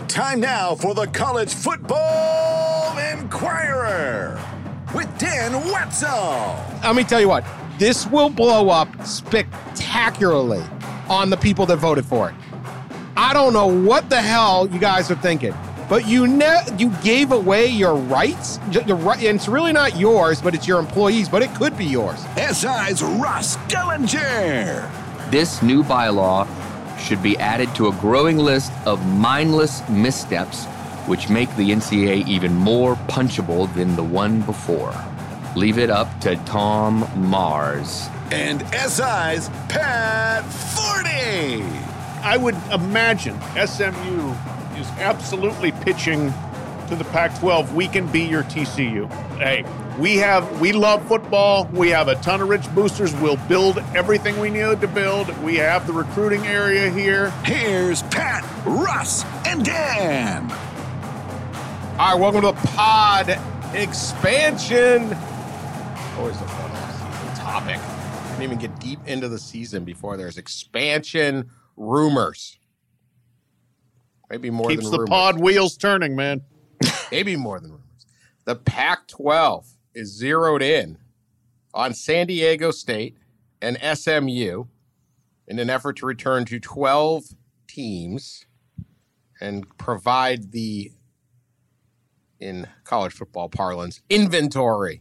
Time now for the College Football Inquirer with Dan Wetzel. Let me tell you what, this will blow up spectacularly on the people that voted for it. I don't know what the hell you guys are thinking, but you gave away your rights. And it's really not yours, but it's your employees, but it could be yours. SI's Russ Gellinger. This new bylaw should be added to a growing list of mindless missteps which make the NCAA even more punchable than the one before. Leave it up to Tom Mars. And SI's Pat Forney. I would imagine SMU is absolutely pitching to the Pac-12. We can be your TCU. Hey, we love football. We have a ton of rich boosters. We'll build everything we need to build. We have the recruiting area here. Here's Pat, Russ, and Dan. All right, welcome to the pod expansion. Always a fun off-season topic. Can't even get deep into the season before there's expansion rumors. Maybe more Keeps than the rumors. pod wheels turning, man. Maybe more than rumors. The Pac-12 is zeroed in on San Diego State and SMU in an effort to return to 12 teams and provide the, in college football parlance, inventory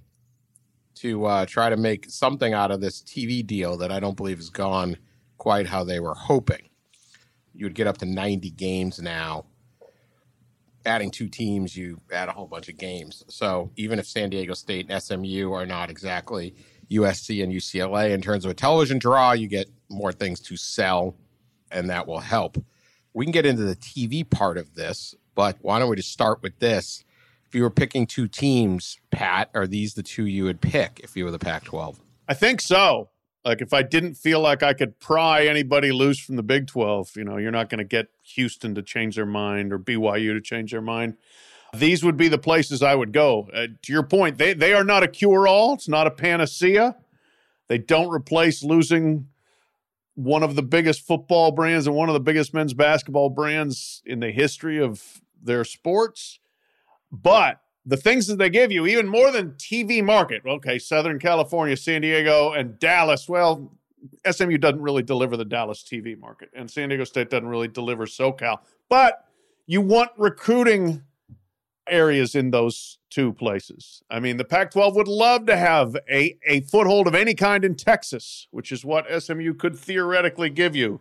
to try to make something out of this TV deal that I don't believe has gone quite how they were hoping. You would get up to 90 games now. Adding two teams, you add a whole bunch of games. So even if San Diego State and SMU are not exactly USC and UCLA in terms of a television draw, you get more things to sell, and that will help. We can get into the TV part of this, but why don't we just start with this? If you were picking two teams, Pat, are these the two you would pick if you were the Pac-12? I think so. Like, if I didn't feel like I could pry anybody loose from the Big 12, you're not going to get Houston to change their mind or BYU to change their mind. These would be the places I would go. To your point, they are not a cure-all. It's not a panacea. They don't replace losing one of the biggest football brands and one of the biggest men's basketball brands in the history of their sports. But the things that they give you, even more than TV market, okay, Southern California, San Diego, and Dallas, well, SMU doesn't really deliver the Dallas TV market, and San Diego State doesn't really deliver SoCal. But you want recruiting areas in those two places. I mean, the Pac-12 would love to have a foothold of any kind in Texas, which is what SMU could theoretically give you.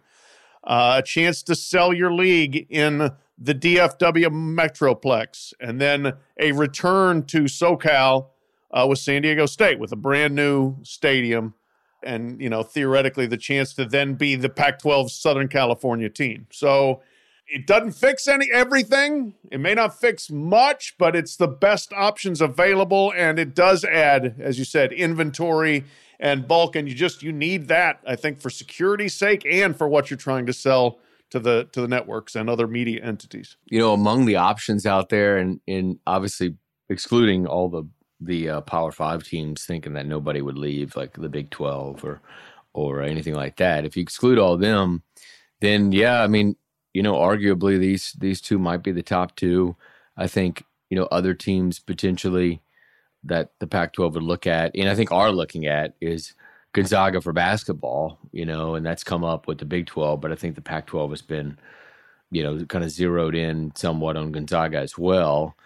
A chance to sell your league in the DFW Metroplex, and then a return to SoCal with San Diego State with a brand new stadium and, theoretically the chance to then be the Pac-12 Southern California team. So it doesn't fix everything. It may not fix much, but it's the best options available, and it does add, as you said, inventory and bulk, and you need that, I think, for security's sake and for what you're trying to sell to the networks and other media entities. Among the options out there, and obviously excluding all the Power 5 teams thinking that nobody would leave, like the Big 12 or anything like that. If you exclude all of them, then yeah, I mean, arguably these two might be the top two. I think, other teams potentially that the Pac-12 would look at, and I think are looking at, is Gonzaga for basketball, and that's come up with the Big 12, but I think the Pac-12 has been, kind of zeroed in somewhat on Gonzaga as well.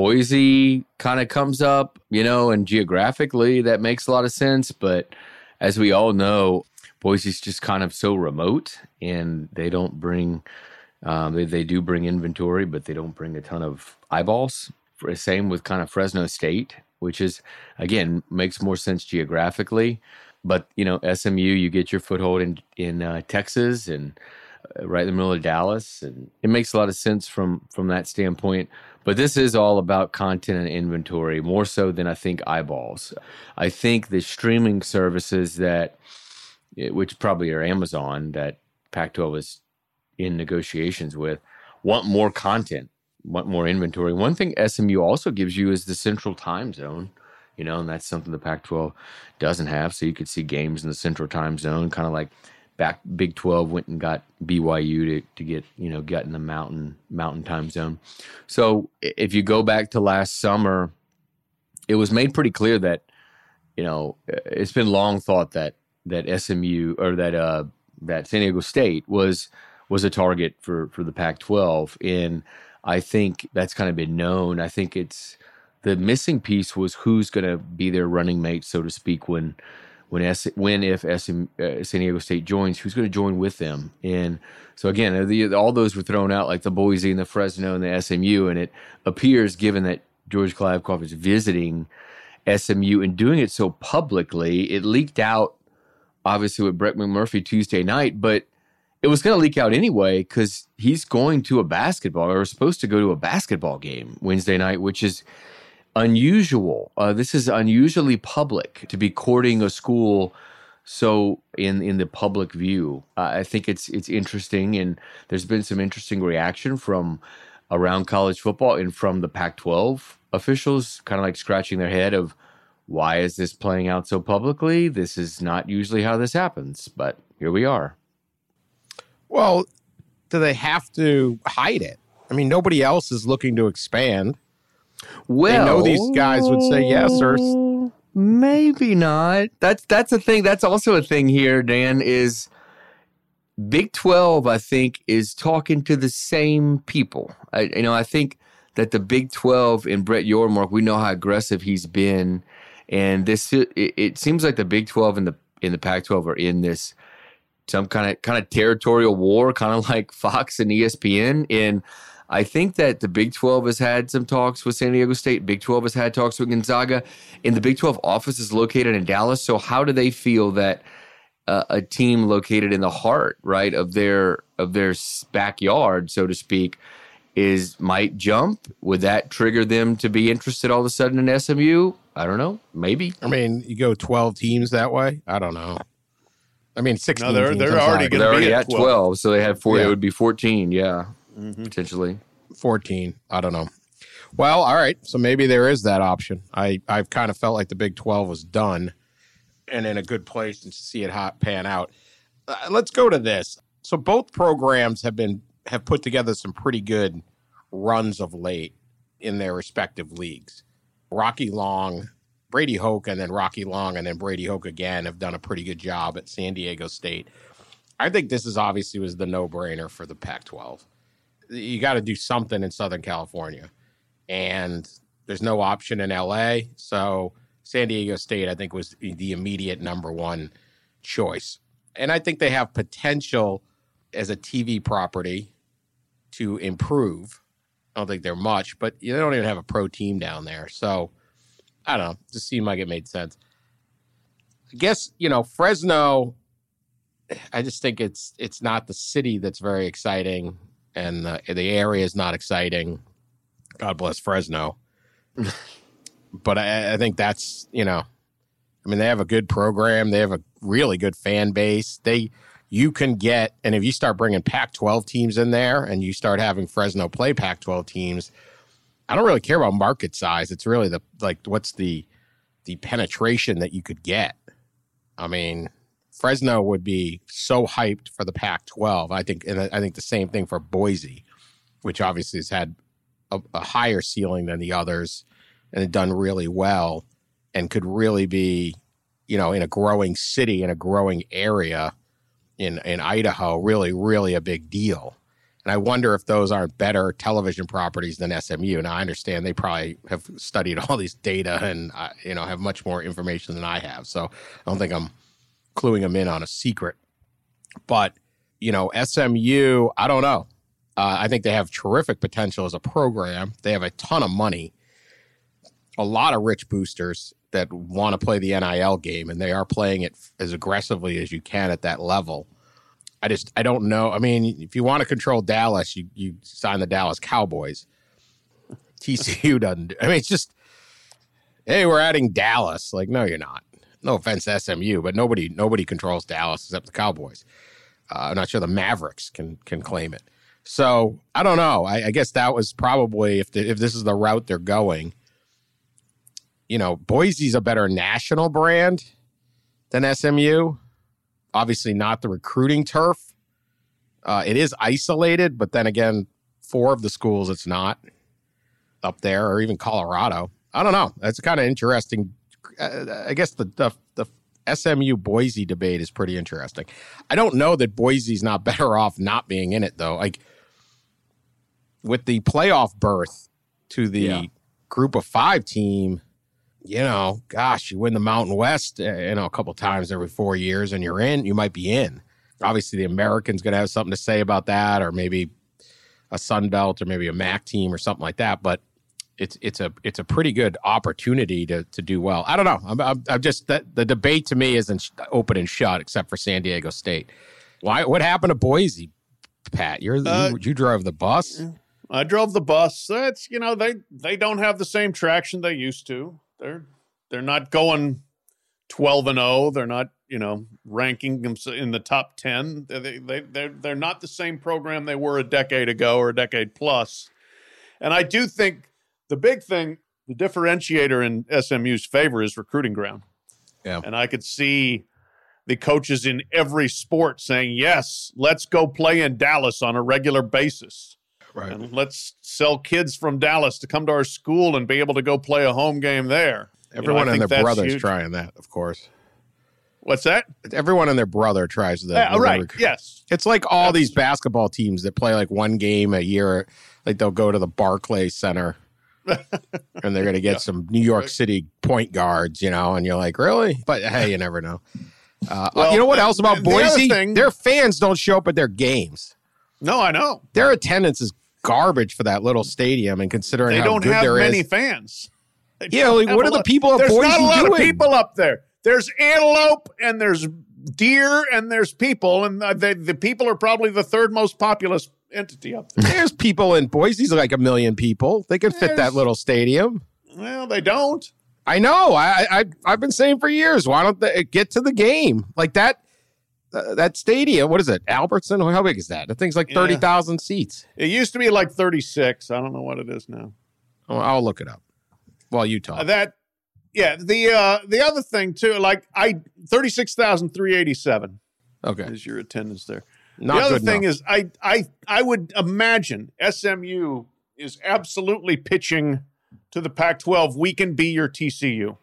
Boise kind of comes up, and geographically that makes a lot of sense, but as we all know, Boise's just kind of so remote, and they don't bring, they do bring inventory, but they don't bring a ton of eyeballs. Same with kind of Fresno State, which is, again, makes more sense geographically. But, SMU, you get your foothold in Texas and right in the middle of Dallas. And it makes a lot of sense from that standpoint. But this is all about content and inventory, more so than I think eyeballs. I think the streaming services which probably are Amazon, that Pac-12 is in negotiations with, want more content, want more inventory. One thing SMU also gives you is the central time zone. And that's something the Pac-12 doesn't have. So you could see games in the central time zone, kind of like Big 12 went and got BYU to get in the mountain time zone. So if you go back to last summer, it was made pretty clear that it's been long thought that SMU or that San Diego State was a target for the Pac-12, and I think that's kind of been known. I think it's the missing piece was who's going to be their running mate, so to speak, when if San Diego State joins, who's going to join with them? And so again, all those were thrown out, like the Boise and the Fresno and the SMU, and it appears, given that George Kliavkoff is visiting SMU and doing it so publicly, it leaked out, obviously, with Brett McMurphy Tuesday night, but it was going to leak out anyway because he's going to a basketball, or supposed to go to a basketball game Wednesday night, which is unusual. This is unusually public to be courting a school so in the public view. I think it's interesting, and there's been some interesting reaction from around college football and from the Pac-12 officials, kind of like scratching their head of, why is this playing out so publicly? This is not usually how this happens, but here we are. Well, do they have to hide it? I mean, nobody else is looking to expand. Well, they know these guys would say yes, or maybe not. That's a thing. That's also a thing here, Dan, is Big 12, I think, is talking to the same people. I think that the Big 12 and Brett Yormark, we know how aggressive he's been, and it seems like the Big 12 and the Pac-12 are in this some kind of territorial war, kind of like Fox and ESPN. And I think that the Big 12 has had some talks with San Diego State. Big 12 has had talks with Gonzaga, and the Big 12 office is located in Dallas. So how do they feel that a team located in the heart, right, of their backyard, so to speak, might jump? Would that trigger them to be interested all of a sudden in SMU? I don't know. Maybe. I mean, you go 12 teams that way? I don't know. I mean, 16 no, they're already going to be at 12, so they have 4. Yeah. It would be 14, yeah, potentially. 14. I don't know. Well, all right. So maybe there is that option. I've kind of felt like the Big 12 was done and in a good place and see it pan out. Let's go to this. So both programs have put together some pretty good runs of late in their respective leagues. Rocky Long, Brady Hoke, and then Rocky Long, and then Brady Hoke again have done a pretty good job at San Diego State. I think this is obviously was the no-brainer for the Pac-12. You got to do something in Southern California, and there's no option in LA. So San Diego State, I think, was the immediate number one choice. And I think they have potential as a TV property to improve. I don't think they're much, but they don't even have a pro team down there. So I don't know. Just seemed like it made sense. I guess, Fresno, I just think it's not the city that's very exciting, and the area is not exciting. God bless Fresno. But I think that's, they have a good program. They have a really good fan base. You can get, and if you start bringing Pac-12 teams in there and you start having Fresno play Pac-12 teams, I don't really care about market size. It's really what's the penetration that you could get. I mean, Fresno would be so hyped for the Pac-12. I think the same thing for Boise, which obviously has had a higher ceiling than the others and had done really well and could really be, in a growing city, in a growing area in Idaho, really, really a big deal. And I wonder if those aren't better television properties than SMU. Now, I understand they probably have studied all these data and, have much more information than I have. So I don't think I'm cluing them in on a secret. But, SMU, I don't know. I think they have terrific potential as a program. They have a ton of money, a lot of rich boosters that want to play the NIL game, and they are playing it as aggressively as you can at that level. I don't know. I mean, if you want to control Dallas, you sign the Dallas Cowboys. TCU doesn't. It's just, hey, we're adding Dallas. Like, no, you're not. No offense to SMU, but nobody controls Dallas except the Cowboys. I'm not sure the Mavericks can claim it. So I don't know. I guess that was probably if this is the route they're going. Boise's a better national brand than SMU. obviously not the recruiting turf. It is isolated, but then again, 4 of the schools it's not up there, or even Colorado. I don't know. That's kind of interesting. I guess the SMU Boise debate is pretty interesting. I don't know that Boise's not better off not being in it, though. Like, with the playoff berth to the group of 5 team, you know, gosh, you win the Mountain West, a couple times every 4 years, and you're in, you might be in. Obviously, the American's going to have something to say about that, or maybe a Sun Belt, or maybe a MAC team, or something like that. But it's a pretty good opportunity to do well. I don't know. I'm just the debate to me isn't open and shut, except for San Diego State. Why? What happened to Boise, Pat? You drove the bus. I drove the bus. That's they don't have the same traction they used to. They're not going 12-0. They're not ranking them in the top 10. They're not the same program they were a decade ago or a decade plus. And I do think the big thing, the differentiator in SMU's favor is recruiting ground. Yeah. And I could see the coaches in every sport saying, yes, let's go play in Dallas on a regular basis. Right. And let's sell kids from Dallas to come to our school and be able to go play a home game there. Everyone and their brother's trying that, of course. What's that? Everyone and their brher tries that. Right, yes. It's like all these basketball teams that play like one game a year. Like they'll go to the Barclays Center and they're going to get some New York City point guards, and you're like, really? But hey, you never know. You know what else about Boise? Their fans don't show up at their games. No, I know. Their attendance is garbage for that little stadium, and considering how good there is. They don't have many fans. Yeah, like what are the people at Boise doing? There's not a lot of people up there. There's antelope, and there's deer, and there's people, and the people are probably the 3rd most populous entity up there. There's people in Boise's like 1 million people. They can fit that little stadium. Well, they don't. I know. I've been saying for years, why don't they get to the game? Like that stadium, what is it? Albertson? How big is that? The thing's like 30,000 seats. It used to be like 36. I don't know what it is now. Oh, I'll look it up while you talk. The other thing too, like 36,387. Okay, is your attendance there? Not the other good thing enough. is, I would imagine SMU is absolutely pitching to the Pac-12. We can be your TCU.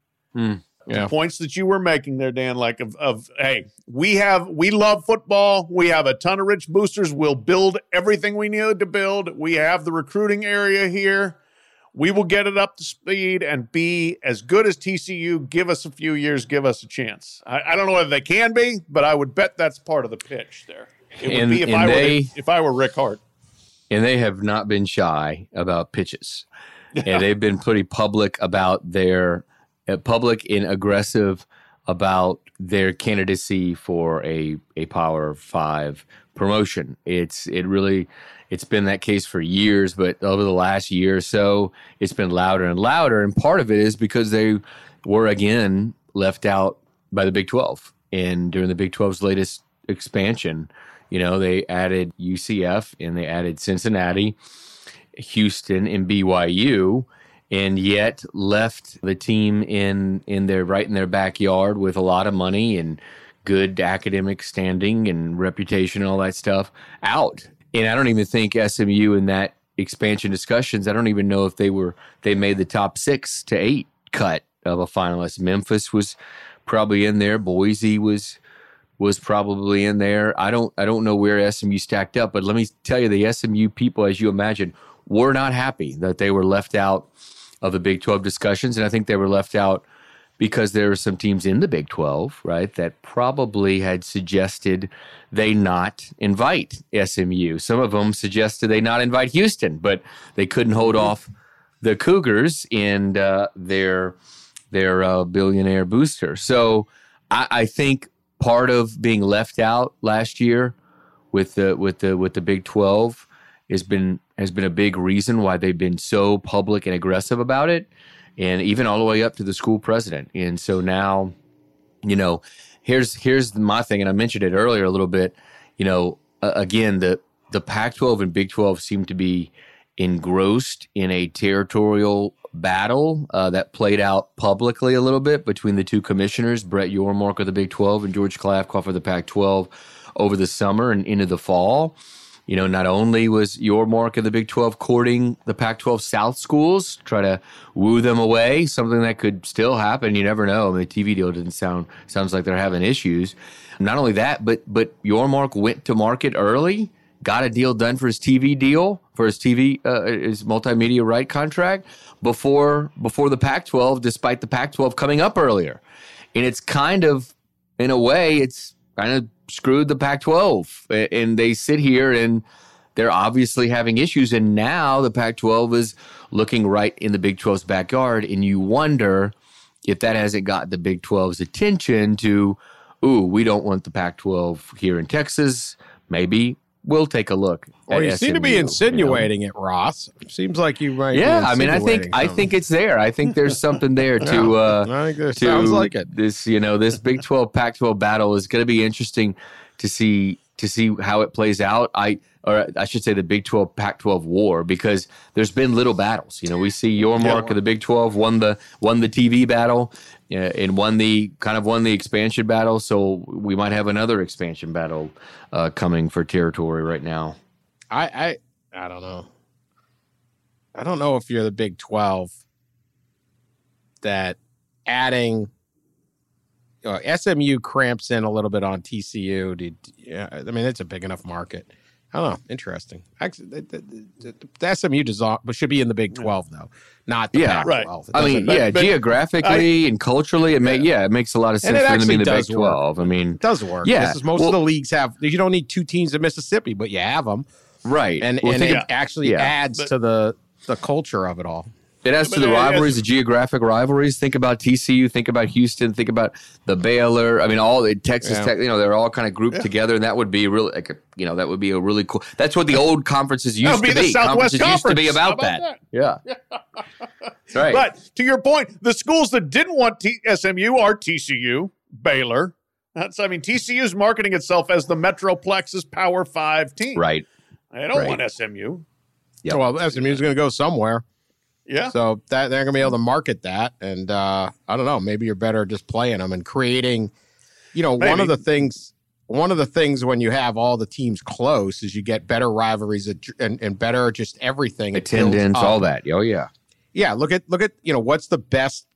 The points that you were making there, Dan, like of hey, we love football. We have a ton of rich boosters. We'll build everything we need to build. We have the recruiting area here. We will get it up to speed and be as good as TCU. Give us a few years. Give us a chance. I don't know whether they can be, but I would bet that's part of the pitch there. It would be if I were Rick Hart. And they have not been shy about pitches. And they've been pretty public about their public and aggressive about their candidacy for a Power 5 promotion. It's been that case for years, but over the last year or so, it's been louder and louder. And part of it is because they were, again, left out by the Big 12. And during the Big 12's latest expansion, they added UCF and they added Cincinnati, Houston, and BYU, and yet left the team in their backyard with a lot of money and good academic standing and reputation and all that stuff out. And I don't even think SMU in that expansion discussions, I don't even know if they made the top 6 to 8 cut of a finalist. Memphis was probably in there. Boise was probably in there. I don't know where SMU stacked up, but let me tell you, the SMU people, as you imagine, were not happy that they were left out of the Big 12 discussions. And I think they were left out because there were some teams in the Big 12, right, that probably had suggested they not invite SMU. Some of them suggested they not invite Houston, but they couldn't hold off the Cougars and their billionaire booster. So I think part of being left out last year with the Big 12 has been a big reason why they've been so public and aggressive about it. And even all the way up to the school president. And so now, here's my thing, and I mentioned it earlier a little bit. Again, the Pac-12 and Big 12 seem to be engrossed in a territorial battle that played out publicly a little bit between the two commissioners, Brett Yormark of the Big 12 and George Kliavkoff of the Pac-12 over the summer and into the fall. You know, not only was Yormark of the Big 12 courting the Pac-12 South schools, try to woo them away, something that could still happen. You never know. I mean, the TV deal sounds like they're having issues. Not only that, but Yormark went to market early, got a deal done for his TV deal, for his his multimedia right contract before the Pac-12, despite the Pac-12 coming up earlier. And it's kind of, in a way, it's kind of screwed the Pac-12, and they sit here and they're obviously having issues. And now the Pac-12 is looking right in the Big 12's backyard, and you wonder if that hasn't got the Big 12's attention to, we don't want the Pac-12 here in Texas. Maybe we'll take a look. Well, you seem to be insinuating it, Ross. Seems like you might. Yeah, I mean, I think it's there. I think there's something there to. I think there sounds like it. This, this Big 12 Pac-12 battle is going to be interesting to see how it plays out. I should say the Big 12 Pac-12 war, because there's been little battles. We see Yormark of the Big 12 won the TV battle and won the expansion battle. So we might have another expansion battle coming for territory right now. I don't know. I don't know if you're the Big 12 that adding SMU cramps in a little bit on TCU. I mean, it's a big enough market. I don't know. Interesting. Actually, the SMU should be in the Big 12 though, not the Pac-12. Right. I mean, geographically and culturally, it makes a lot of sense for them to be in the Big 12. I mean, it does work. Yeah, most of the leagues have. You don't need two teams in Mississippi, but you have them. Right. And it actually adds to the culture of it all. It adds to the rivalries, the geographic rivalries. Think about TCU, think about Houston, think about the Baylor. I mean, all the Texas Tech, they're all kind of grouped together, and that would be really, that would be a really cool. That's what the old conferences used to be. The Southwest Conferences used to be about that. Yeah. That's right. But to your point, the schools that didn't want SMU are TCU, Baylor. TCU's marketing itself as the Metroplex's Power 5 team. Right. They don't want SMU. Yep. Well, SMU's going to go somewhere. Yeah. So they're going to be able to market that. And I don't know, maybe you're better just playing them and creating, one of the things when you have all the teams close is you get better rivalries and better just everything. Attendance, all that. Oh, yeah. Yeah. Look at, what's the best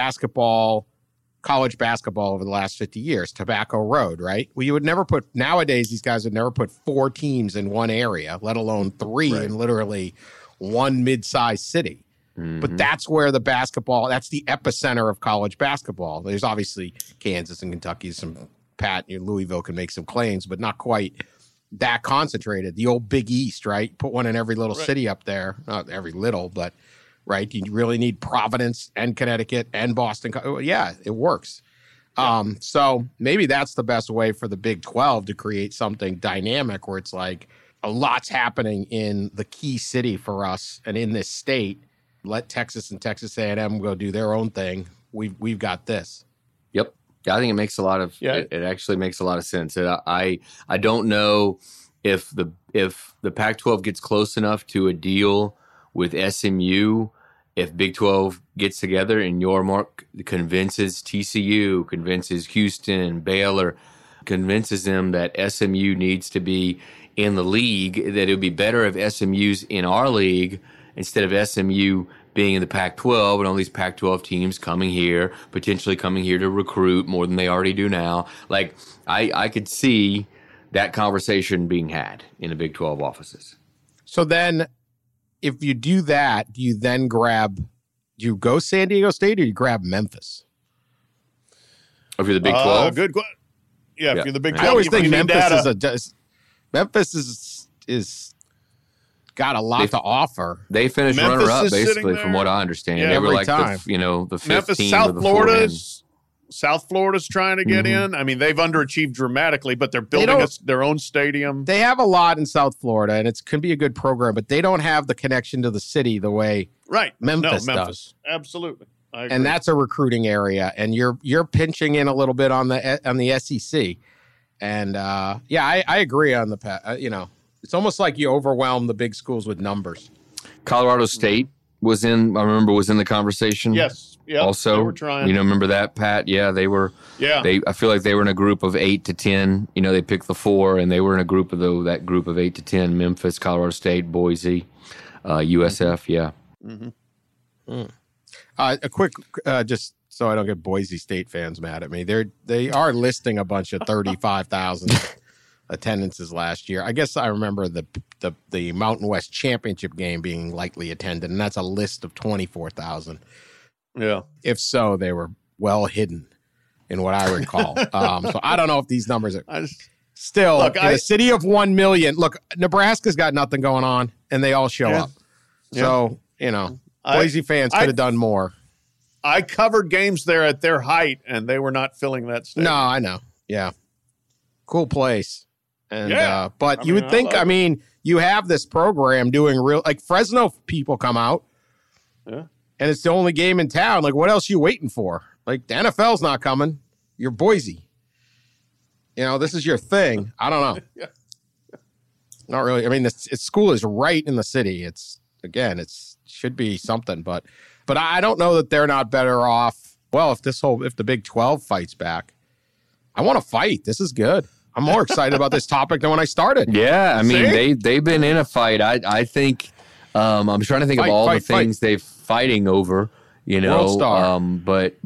college basketball over the last 50 years? Tobacco Road, right? Well, you would never nowadays, these guys would never put 4 teams in one area, let alone 3 in literally one mid-sized city. Mm-hmm. But that's where that's the epicenter of college basketball. There's obviously Kansas and Kentucky, Louisville can make some claims, but not quite that concentrated. The old Big East, right? Put one in every little city up there. Not every little, but right. You really need Providence and Connecticut and Boston. Yeah, it works. Yeah. So maybe that's the best way for the Big 12 to create something dynamic where it's like a lot's happening in the key city for us and in this state. Let Texas and Texas A&M go do their own thing. We've got this. Yep. I think it makes a lot of it actually makes a lot of sense. I don't know if the Pac-12 gets close enough to a deal with SMU, if Big 12 gets together and Yormark convinces TCU, convinces Houston, Baylor, convinces them that SMU needs to be in the league, that it would be better if SMU's in our league instead of SMU being in the Pac-12 and all these Pac-12 teams potentially coming here to recruit more than they already do now. Like, I could see that conversation being had in the Big 12 offices. So then, if you do that, do you go San Diego State or do you grab Memphis? If you're the Big 12? Good question. Yeah, if you're the Big 12. I always think Memphis is got a lot to offer. They finished runner-up, basically, from what I understand. Yeah, they were like time. the 15th Memphis, South Florida's trying to get in. I mean, they've underachieved dramatically, but they're building their own stadium. They have a lot in South Florida, and it can be a good program, but they don't have the connection to the city the way Memphis does. Absolutely. I agree. And that's a recruiting area, and you're pinching in a little bit on the SEC. And I agree on the it's almost like you overwhelm the big schools with numbers. Colorado State was in the conversation. Yes. Yeah. Also, they were trying. Remember that, Pat? Yeah, they were. Yeah. I feel like they were in a group of 8 to 10. They picked the 4, and they were in a group of that group of 8 to 10: Memphis, Colorado State, Boise, USF. Yeah. Mm-hmm. A quick, just so I don't get Boise State fans mad at me. They are listing a bunch of 35,000 attendances last year. I guess I remember the Mountain West Championship game being lightly attended, and that's a list of 24,000. Yeah. If so, they were well hidden in what I recall. So I don't know if these numbers are still in a city of 1 million. Look, Nebraska's got nothing going on, and they all show up. So, Boise fans could have done more. I covered games there at their height, and they were not filling that stadium. No, I know. Yeah. Cool place. And but you would think, you have this program doing like Fresno people come out. Yeah. And it's the only game in town. Like, what else are you waiting for? Like, the NFL's not coming. You're Boise. This is your thing. I don't know. Not really. I mean, its school is right in the city. It should be something. But I don't know that they're not better off. Well, if the Big 12 fights back, I want to fight. This is good. I'm more excited about this topic than when I started. Yeah, I mean, they've been in a fight. I think I'm trying to think of all the things they've fighting over, World Star. But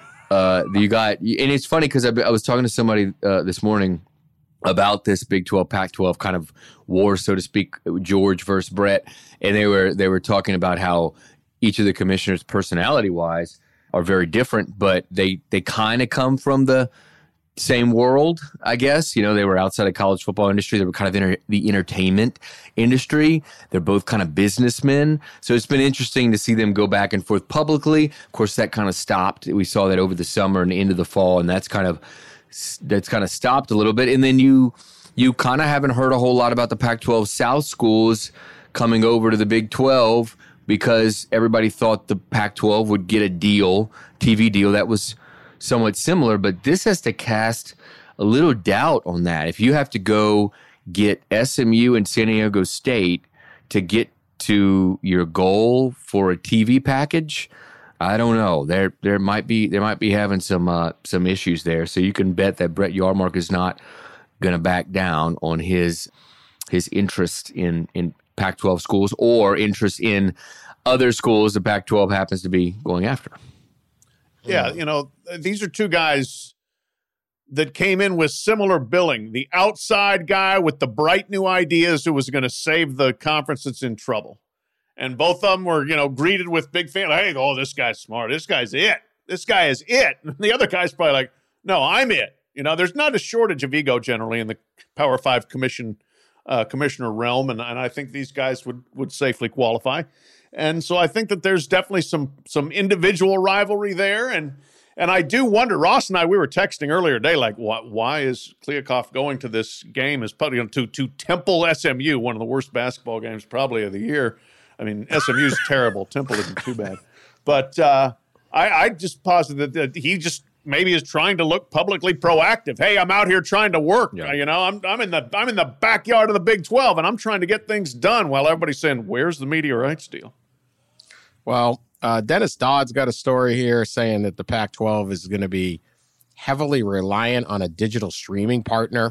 you got, and it's funny because I was talking to somebody this morning about this Big 12, Pac-12 kind of war, so to speak, George versus Brett, and they were talking about how each of the commissioners, personality-wise, are very different, but they kind of come from the same world, I guess. They were outside of college football industry. They were kind of the entertainment industry. They're both kind of businessmen. So it's been interesting to see them go back and forth publicly. Of course, that kind of stopped. We saw that over the summer and into the fall, and that's kind of stopped a little bit. And then you kind of haven't heard a whole lot about the Pac-12 South schools coming over to the Big 12 because everybody thought the Pac-12 would get a TV deal that was somewhat similar, but this has to cast a little doubt on that. If you have to go get SMU and San Diego State to get to your goal for a TV package, I don't know. There might be having some issues there. So you can bet that Brett Yarmark is not going to back down on his interest in Pac-12 schools or interest in other schools the Pac-12 happens to be going after. Yeah, these are two guys that came in with similar billing. The outside guy with the bright new ideas who was going to save the conference that's in trouble. And both of them were, greeted with big fans. Hey, this guy's smart. This guy's it. This guy is it. And the other guy's probably like, no, I'm it. There's not a shortage of ego generally in the Power 5 commissioner realm. And I think these guys would safely qualify. And so I think that there's definitely some individual rivalry there. And I do wonder, Ross and I, we were texting earlier today, like, why is Kliavkoff going to this game as probably to Temple SMU, one of the worst basketball games probably of the year. I mean, SMU's terrible. Temple isn't too bad. But I just posit that he just maybe is trying to look publicly proactive. Hey, I'm out here trying to work. Yeah. I'm in the backyard of the Big 12, and I'm trying to get things done while everybody's saying, where's the media rights deal? Well, Dennis Dodd's got a story here saying that the Pac-12 is going to be heavily reliant on a digital streaming partner.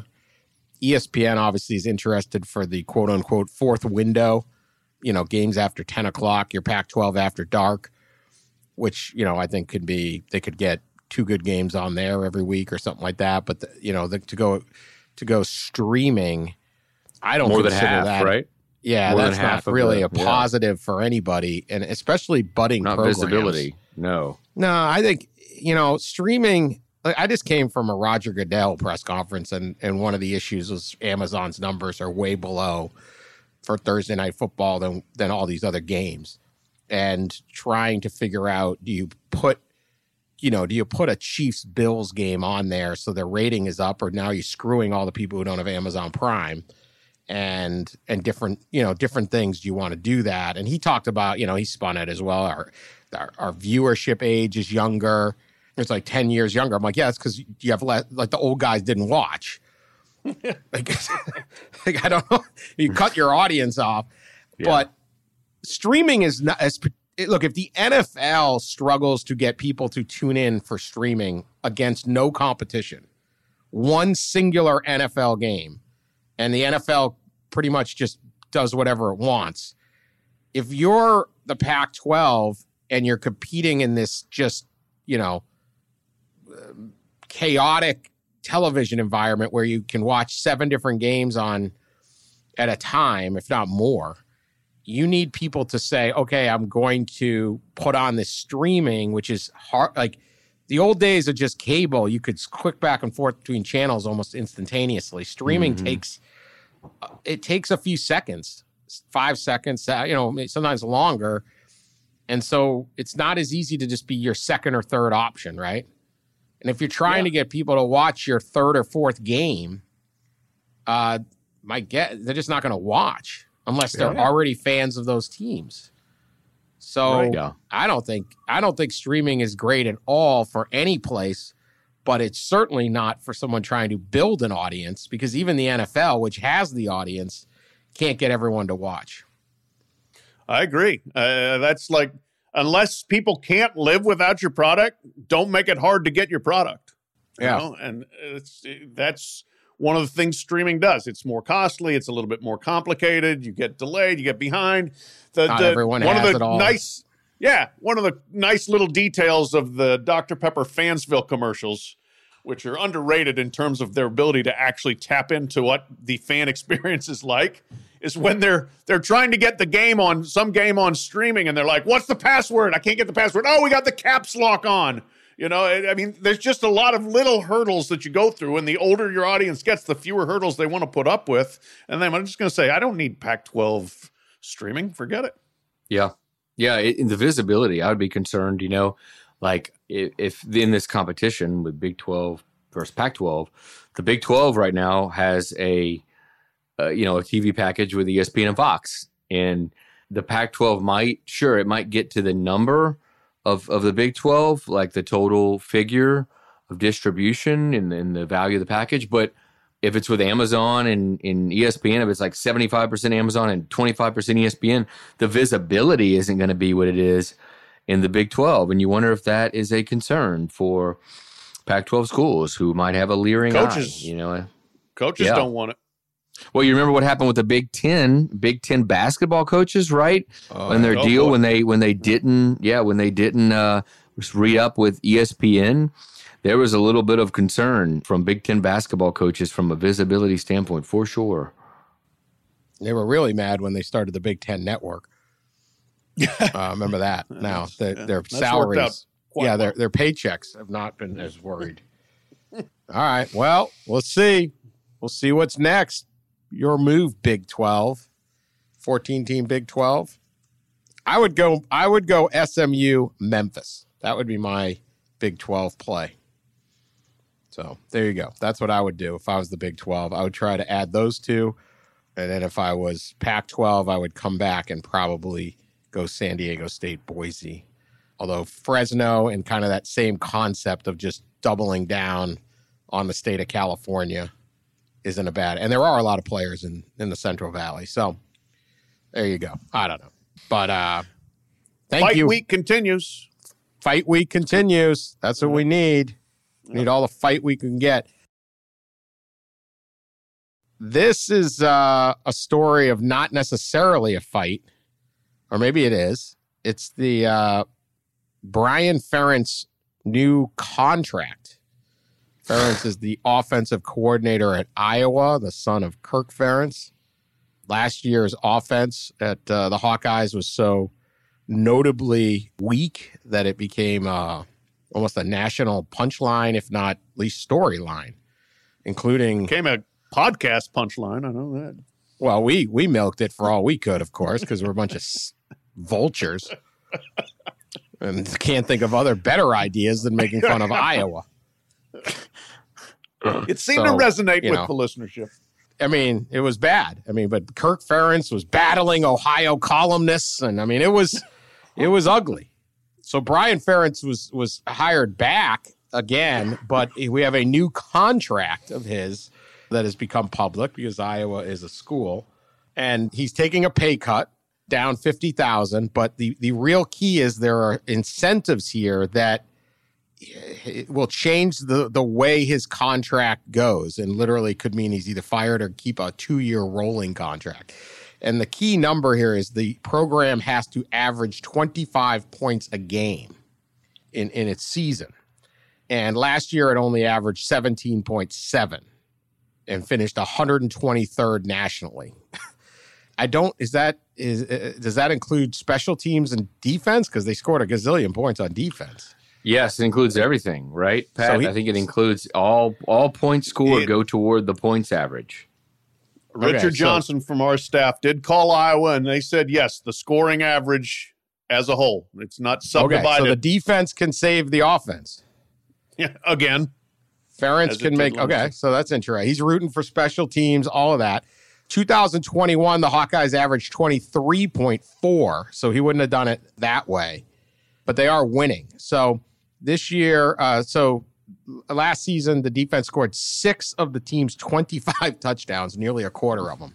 ESPN obviously is interested for the quote-unquote fourth window, games after 10 o'clock, your Pac-12 after dark, which, I think they could get 2 good games on there every week or something like that. But, to go streaming, I don't consider half, that. Right? Yeah, more that's not really a positive for anybody, and especially budding not programs. Visibility. No, I think, streaming, I just came from a Roger Goodell press conference, and one of the issues was Amazon's numbers are way below for Thursday Night Football than all these other games. And trying to figure out, do you put a Chiefs-Bills game on there so their rating is up, or now you're screwing all the people who don't have Amazon Prime? And different things, do you want to do that? And he talked about, he spun it as well. Our viewership age is younger. It's like 10 years younger. I'm like, yeah, it's because you have like the old guys didn't watch. like I don't know. You cut your audience off. Yeah. But streaming is not look, if the NFL struggles to get people to tune in for streaming against no competition, one singular NFL game, and the NFL pretty much just does whatever it wants. If you're the Pac-12 and you're competing in this just, chaotic television environment where you can watch 7 different games on at a time, if not more, you need people to say, okay, I'm going to put on this streaming, which is hard. Like the old days of just cable, you could click back and forth between channels almost instantaneously. Streaming takes a few seconds, 5 seconds, sometimes longer. And so it's not as easy to just be your second or third option, right? And if you're trying to get people to watch your third or fourth game, they're just not going to watch unless they're already fans of those teams. So I don't think streaming is great at all for any place, but it's certainly not for someone trying to build an audience, because even the NFL, which has the audience, can't get everyone to watch. I agree. That's like, unless people can't live without your product, don't make it hard to get your product. Yeah. And that's one of the things streaming does. It's more costly. It's a little bit more complicated. You get delayed. You get behind. Not everyone has it all. One of the nice little details of the Dr. Pepper Fansville commercials, which are underrated in terms of their ability to actually tap into what the fan experience is like, is when they're trying to get some game on streaming, and they're like, what's the password? I can't get the password. Oh, we got the caps lock on. I mean, there's just a lot of little hurdles that you go through, and the older your audience gets, the fewer hurdles they want to put up with. And then I'm just going to say, I don't need Pac-12 streaming. Forget it. Yeah. Yeah. In the visibility, I would be concerned, like if in this competition with Big 12 versus Pac-12, the Big 12 right now has a TV package with ESPN and Fox, and the Pac-12 might get to the number of the Big 12, like the total figure of distribution and the value of the package. But if it's with Amazon and ESPN, if it's like 75% Amazon and 25% ESPN, the visibility isn't going to be what it is in the Big 12. And you wonder if that is a concern for Pac-12 schools who might have a leering eye. Coaches don't want it. Well, you remember what happened with the Big Ten basketball coaches, right? And their deal when they didn't re-up with ESPN, there was a little bit of concern from Big Ten basketball coaches from a visibility standpoint, for sure. They were really mad when they started the Big Ten Network. Remember that? Now their salaries, their paychecks have not been as worried. All right, well, we'll see. We'll see what's next. Your move, Big 12, 14-team Big 12. I would go SMU Memphis. That would be my Big 12 play. So there you go. That's what I would do if I was the Big 12. I would try to add those two. And then if I was Pac-12, I would come back and probably go San Diego State, Boise. Although Fresno and kind of that same concept of just doubling down on the state of California isn't a bad, and there are a lot of players in the Central Valley. So there you go. I don't know. But thank you. Fight week continues. Fight week continues. That's what we need. We need all the fight we can get. This is a story of not necessarily a fight, or maybe it is. It's the Brian Ferentz new contract. Ferentz is the offensive coordinator at Iowa, the son of Kirk Ferentz. Last year's offense at the Hawkeyes was so notably weak that it became almost a national punchline, if not at least storyline, including... Became a podcast punchline, I know that. Well, we milked it for all we could, of course, because we're a bunch of vultures. And can't think of other better ideas than making fun of Iowa. It seemed to resonate with the listenership. I mean, it was bad. I mean, but Kirk Ferentz was battling Ohio columnists, and I mean, it was ugly. So Brian Ferentz was hired back again, but we have a new contract of his that has become public because Iowa is a school, and he's taking a pay cut. down 50,000. But the real key is there are incentives here that it will change the way his contract goes, and literally could mean he's either fired or keep a 2-year rolling contract. And the key number here is the program has to average 25 points a game in its season. And last year it only averaged 17.7 and finished 123rd nationally. Does that include special teams and defense? Because they scored a gazillion points on defense. Yes, it includes everything, right, Pat? So I think it includes all points scored go toward the points average. Richard Johnson from our staff did call Iowa, and they said, yes, the scoring average as a whole. It's not subdivided. Okay, so the defense can save the offense. Yeah, again. Ferentz can make, okay, so that's interesting. He's rooting for special teams, all of that. 2021, the Hawkeyes averaged 23.4, so he wouldn't have done it that way. But they are winning. So this year, last season, the defense scored 6 of the team's 25 touchdowns, nearly a quarter of them.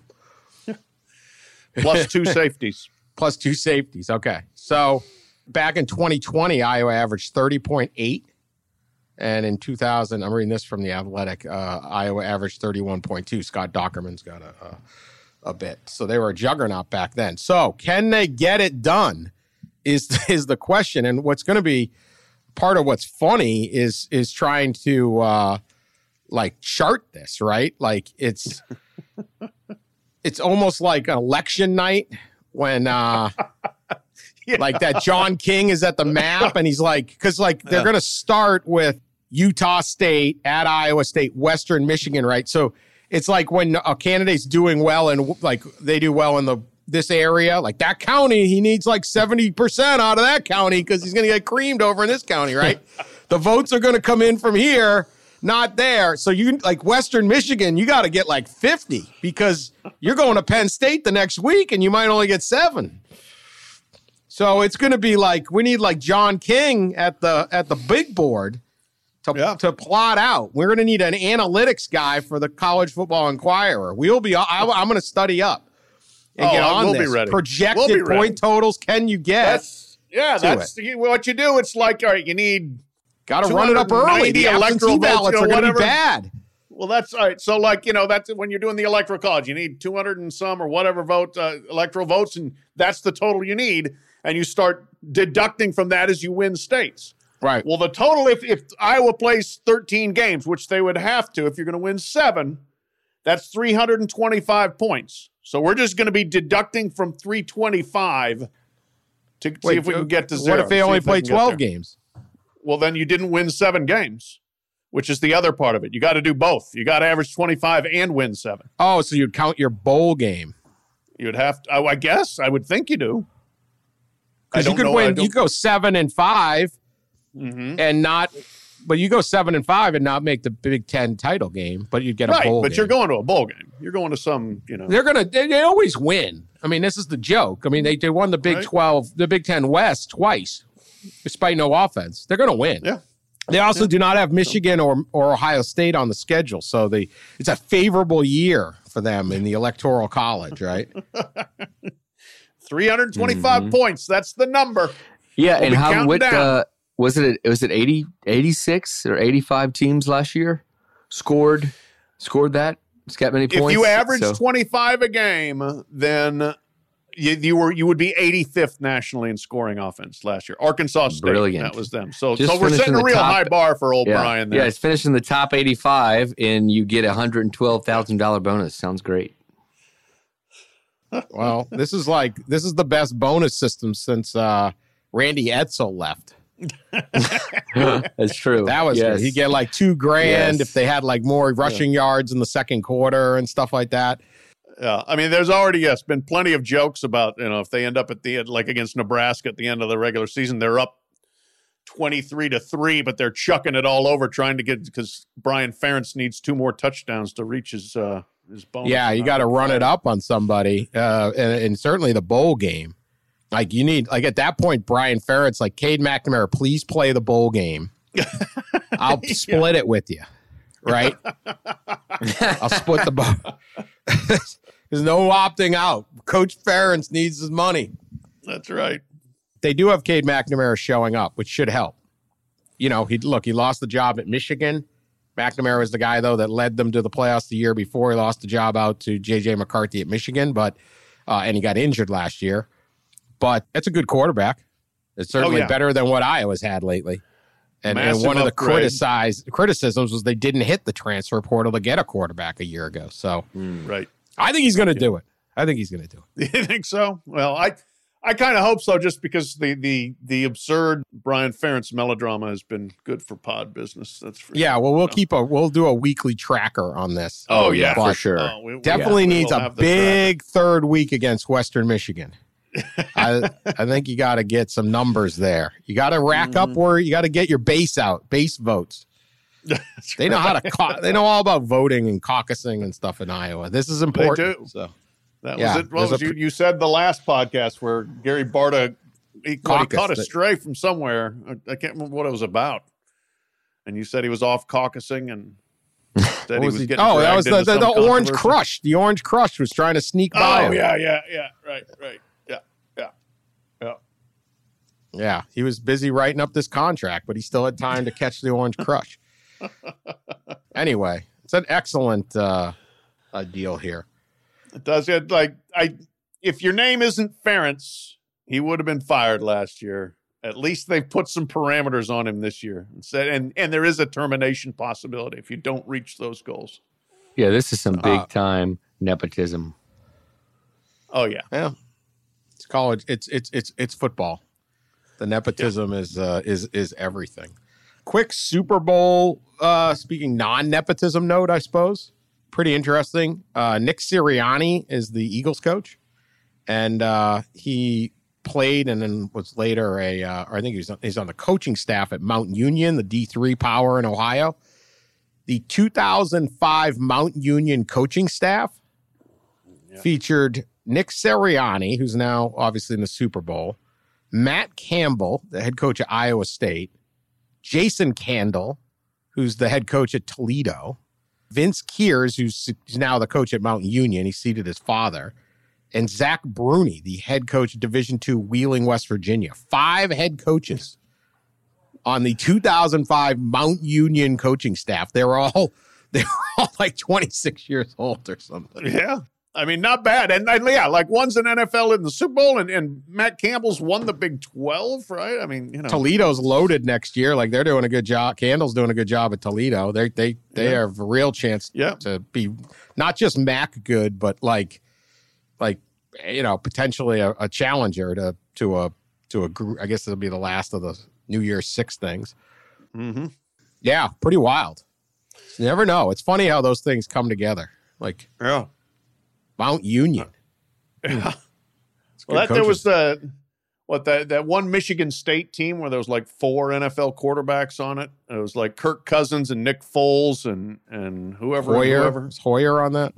Plus 2 safeties. Plus 2 safeties, okay. So back in 2020, Iowa averaged 30.8. And in 2000, I'm reading this from The Athletic, Iowa averaged 31.2. Scott Dockerman's got a bit. So they were a juggernaut back then. So can they get it done is the question. And what's going to be part of what's funny is trying to chart this, right? Like it's almost like an election night when like that John King is at the map and he's like, because like they're going to start with Utah State, at Iowa State, Western Michigan, right? So it's like when a candidate's doing well and like they do well in this area, like that county, he needs like 70% out of that county because he's going to get creamed over in this county, right? The votes are going to come in from here, not there. So you like Western Michigan, you got to get like 50 because you're going to Penn State the next week and you might only get 7. So it's going to be like we need like John King at the big board to plot out. We're going to need an analytics guy for the College Football Inquirer. I'm going to study up and get on we'll this. Be ready. Projected point totals. Can you get? That's what you do. It's like, all right, you need got to run it up early. The electoral ballots are going to be bad. Well, that's all right. So, like, that's when you're doing the electoral college, you need 200 and some or whatever electoral votes, and that's the total you need. And you start deducting from that as you win states. Right. Well, the total, if Iowa plays 13 games, which they would have to, if you're going to win 7, that's 325 points. So we're just going to be deducting from 325 to see if we can get to 0. What if they only play 12 games? Well, then you didn't win 7 games, which is the other part of it. You got to do both. You got to average 25 and win 7. Oh, so you'd count your bowl game. You'd have to, I guess. I would think you do. Because you could win, you go 7 and 5 and not, but you go 7 and 5 and not make the Big Ten title game, but you'd get a bowl game. But you're going to a bowl game. You're going to some, they always win. I mean, this is the joke. I mean, they won the Big 12, the Big Ten West twice, despite no offense. They're going to win. Yeah. They also do not have Michigan or Ohio State on the schedule, so it's a favorable year for them in the Electoral College, right? 325 points. That's the number. Yeah, and how was it 80, 86 or 85 teams last year scored that? It's got many points. If you average 25 a game, then you would be 85th nationally in scoring offense last year. Arkansas State, brilliant. That was them. So we're setting a real high bar for old Brian there. Yeah, it's finishing the top 85, and you get a $112,000 bonus. Sounds great. Well, this is the best bonus system since Randy Edsel left. That's true. That was good. He'd get like $2,000 if they had like more rushing yards in the second quarter and stuff like that. Yeah, I mean, there's already been plenty of jokes about if they end up at the end, like against Nebraska at the end of the regular season, they're up 23-3, but they're chucking it all over trying to get because Brian Ferentz needs 2 more touchdowns to reach his bonus. Yeah, you got to run it up on somebody, and certainly the bowl game. Like you need, like at that point, Brian Ferentz, like Cade McNamara, please play the bowl game. I'll split it with you, right? I'll split the bowl. There's no opting out. Coach Ferentz needs his money. That's right. They do have Cade McNamara showing up, which should help. You know, he lost the job at Michigan. McNamara was the guy, though, that led them to the playoffs the year before. He lost the job out to J.J. McCarthy at Michigan, but and he got injured last year. But it's a good quarterback. It's certainly better than what Iowa's had lately. And one of the criticisms was they didn't hit the transfer portal to get a quarterback a year ago. So right. I think he's going to do it. You think so? Well, I kind of hope so, just because the absurd Brian Ferentz melodrama has been good for pod business. That's for sure. Well, we'll do a weekly tracker on this. Oh yeah, for sure. Definitely needs a big third week against Western Michigan. I think you got to get some numbers there. You got to rack up where you got to get your base votes. They know how to. They know all about voting and caucusing and stuff in Iowa. This is important. They do. So that was it. What was you said the last podcast where Gary Barta he caught a stray from somewhere. I can't remember what it was about. And you said he was off caucusing and said he was getting. Oh, that was the Orange Crush. The Orange Crush was trying to sneak by. Oh him. Yeah. Right. Yeah, he was busy writing up this contract, but he still had time to catch the Orange Crush. Anyway, it's an excellent deal here. It does. If your name isn't Ferentz, he would have been fired last year. At least they've put some parameters on him this year and said, and there is a termination possibility if you don't reach those goals. Yeah, this is some big time nepotism. Oh yeah. It's college. It's football. The nepotism is everything. Quick Super Bowl, speaking non-nepotism note, I suppose. Pretty interesting. Nick Sirianni is the Eagles coach, and he played and then was later I think he's on the coaching staff at Mount Union, the D3 power in Ohio. The 2005 Mount Union coaching staff featured Nick Sirianni, who's now obviously in the Super Bowl, Matt Campbell, the head coach at Iowa State, Jason Candle, who's the head coach at Toledo, Vince Kears, who's now the coach at Mount Union, he seated his father, and Zach Bruni, the head coach at Division II Wheeling, West Virginia. 5 head coaches on the 2005 Mount Union coaching staff. They were all like 26 years old or something. Yeah. I mean, not bad. And like one's an NFL in the Super Bowl, and Matt Campbell's won the Big 12, right? I mean, Toledo's loaded next year. Like, they're doing a good job. Candle's doing a good job at Toledo. They have a real chance to be not just MAC good, but potentially a challenger to a group. I guess it'll be the last of the New Year's Six things. Mm-hmm. Yeah, pretty wild. You never know. It's funny how those things come together. Like, Mount Union. Yeah. Well, there was that one Michigan State team where there was like 4 NFL quarterbacks on it. It was like Kirk Cousins and Nick Foles and whoever. Was Hoyer on that?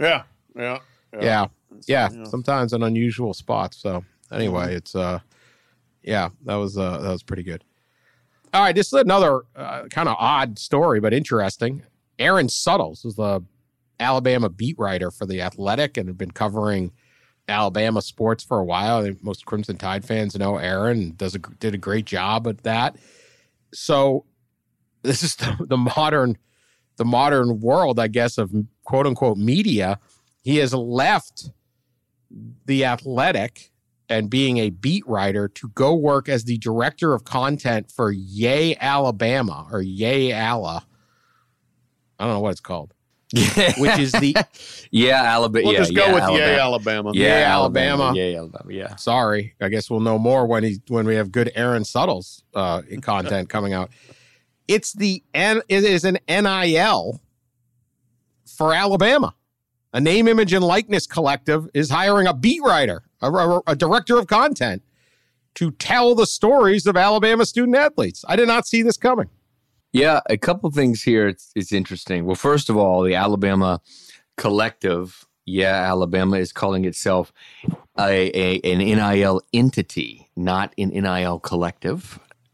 Yeah. Sometimes in unusual spots. So anyway, it's that was pretty good. All right, this is another kind of odd story, but interesting. Aaron Suttles is the Alabama beat writer for The Athletic and had been covering Alabama sports for a while. I think most Crimson Tide fans know Aaron did a great job at that. So this is the modern world, I guess, of quote unquote media. He has left The Athletic and being a beat writer to go work as the director of content for Yay Alabama or Yay Alla. I don't know what it's called. Which is the Alabama. We'll just go with Yay Alabama. Yay Alabama. Yay Alabama. Yeah. Sorry, I guess we'll know more when we have good Aaron Suttles content coming out. It is an NIL for Alabama. A name, image, and likeness collective is hiring a beat writer, a director of content, to tell the stories of Alabama student athletes. I did not see this coming. Yeah, a couple things here. It's interesting. Well, first of all, the Alabama collective, Alabama, is calling itself an NIL entity, not an NIL collective.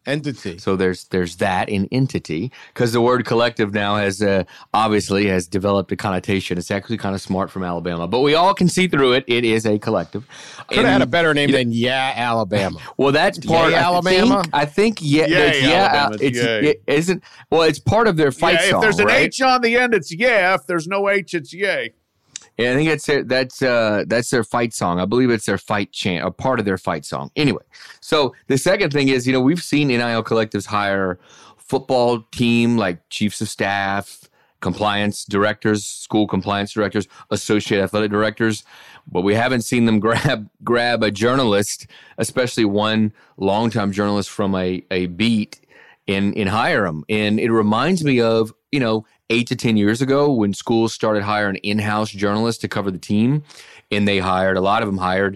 Entity. So there's that in entity, because the word collective now has obviously has developed a connotation. It's actually kind of smart from Alabama, but we all can see through it. It is a collective. Could have had a better name than Alabama. Well, that's part Yay, Alabama. I think Alabama. It isn't. Well, it's part of their fight song. If there's an right? H on the end, it's yeah. If there's no H, it's yay. Yeah, I think that's their fight song. I believe it's their fight chant, a part of their fight song. Anyway, so the second thing is, we've seen NIL collectives hire football team like chiefs of staff, compliance directors, school compliance directors, associate athletic directors, but we haven't seen them grab a journalist, especially one longtime journalist from a beat, and hire them. And it reminds me of 8 to 10 years ago when schools started hiring in-house journalists to cover the team, and a lot of them hired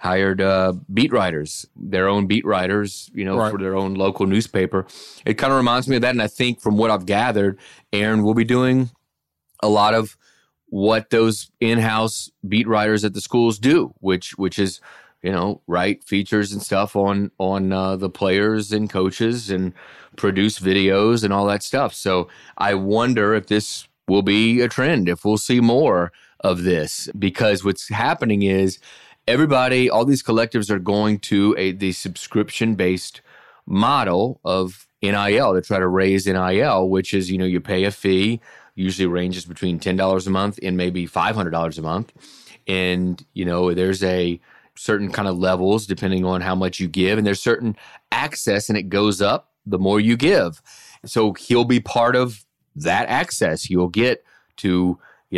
beat writers, their own beat writers, Right. for their own local newspaper. It kind of reminds me of that, and I think from what I've gathered, Aaron will be doing a lot of what those in-house beat writers at the schools do, which is write features and stuff on the players and coaches and produce videos and all that stuff. So I wonder if this will be a trend, if we'll see more of this, because what's happening is all these collectives are going to the subscription-based model of NIL to try to raise NIL, which is, you pay a fee, usually ranges between $10 a month and maybe $500 a month. And, there's a certain kind of levels depending on how much you give, and there's certain access, and it goes up the more you give. So he'll be part of that access. You'll get to,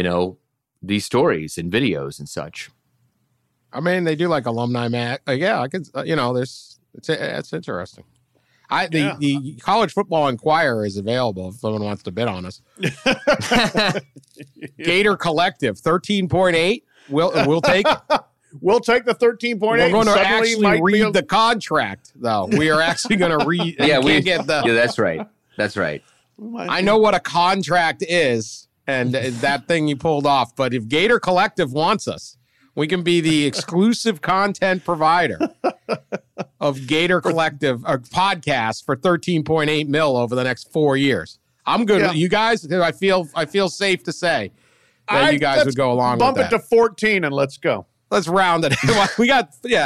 these stories and videos and such. I mean, they do like alumni match. Yeah, I could. It's interesting. The College Football Inquirer is available if someone wants to bid on us. Gator Collective 13.8. We'll take it. We'll take the 13.8. We're going to actually read the contract, though. We are actually going to read. Yeah, that's right. That's right. I know what a contract is, and that thing you pulled off. But if Gator Collective wants us, we can be the exclusive content provider of Gator Collective, a podcast for 13.8 mil over the next 4 years. I'm good. Yeah. You guys, I feel safe to say that you guys would go along with that. Bump it to 14 and let's go. Let's round it. We got, yeah.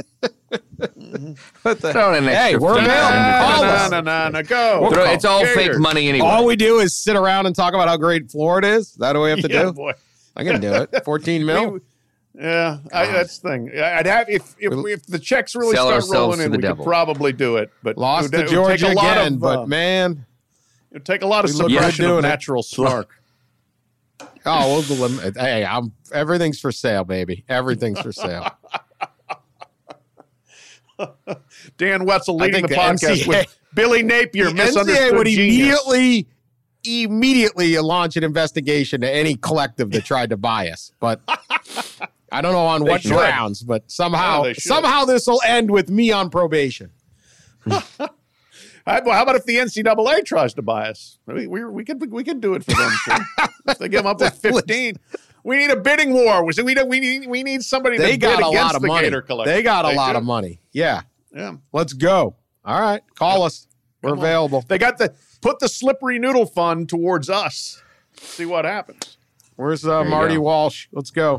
Throw in an extra Hey, we're $50. available. No, go. It's all Gators. fake money anyway. All we do is sit around and talk about how great Florida is. Is that what we have to do? Boy. I can do it. 14 mil. Yeah, that's the thing. I'd have if the checks really Sell start ourselves rolling to in, the we devil. could probably do it. But Lost it to would Georgia take a lot again, of, but man. it would take a lot of we look good suppression doing of it. natural snark. Oh, hey, everything's for sale, baby. Everything's for sale. Dan Wetzel leading the the podcast NCAA with Billy Napier, The misunderstood NCAA would genius. immediately launch an investigation to any collective that tried to buy us. But I don't know on what should. grounds, but somehow they should. this will end with me on probation. How about if the NCAA tries to buy us? We could do it for them too. If they give up with 15, we need a bidding war. We need somebody They to got bid a against lot of the money. Gator Collective. They got a lot do. of money. Yeah. Yeah. Let's go. All right. Call us. We're Come on. available. They got put the slippery noodle fund towards us. See what happens. Where's you Marty go. Walsh? Let's go.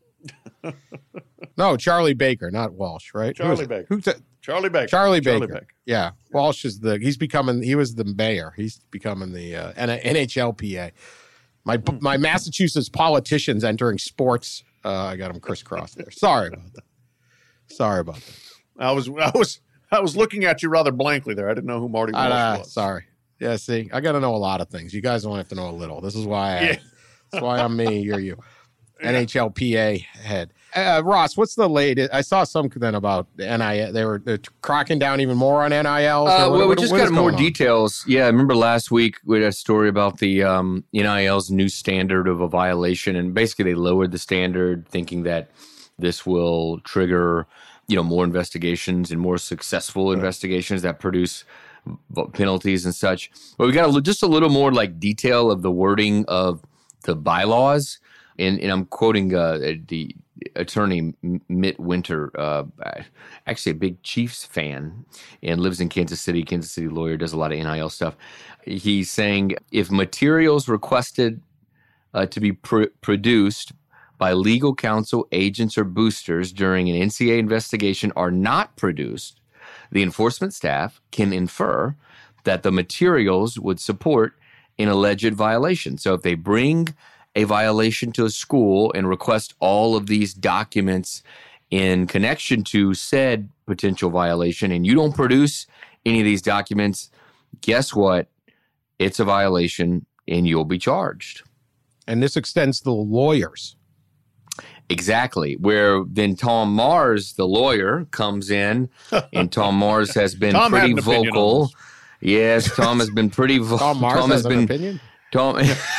No, Charlie Baker, not Walsh, right? Charlie Baker. Who's that? Charlie Baker. Charlie Baker. Yeah. Walsh is he was the mayor. He's becoming the NHLPA. My Massachusetts politicians entering sports. I got them crisscrossed there. Sorry about that. I was looking at you rather blankly there. I didn't know who Marty Walsh was. Sorry. Yeah, see, I got to know a lot of things. You guys don't have to know a little. This is why that's why I'm me, you're you. NHLPA head. Ross, what's the latest? I saw something about the NIL. They're cracking down even more on NILs. Well, we just got more details. details. Yeah, I remember last week we had a story about the NIL's new standard of a violation, and basically they lowered the standard, thinking that this will trigger, more investigations and more successful investigations that produce penalties and such. But we got just a little more like detail of the wording of the bylaws. and I'm quoting the attorney Mitt Winter, actually a big Chiefs fan and lives in Kansas City lawyer, does a lot of NIL stuff. He's saying if materials requested to be produced by legal counsel, agents, or boosters during an NCAA investigation are not produced, the enforcement staff can infer that the materials would support an alleged violation. So if they bring a violation to a school and request all of these documents in connection to said potential violation, and you don't produce any of these documents, guess what? It's a violation and you'll be charged. And this extends to the lawyers. Exactly. Where then Tom Mars, the lawyer, comes in, and Tom Mars has been pretty vocal. Yes, Tom has been pretty vocal. Tom Mars has an opinion? Tom